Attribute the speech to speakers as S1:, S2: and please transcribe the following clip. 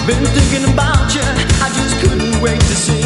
S1: Been thinking about you, I just couldn't wait to see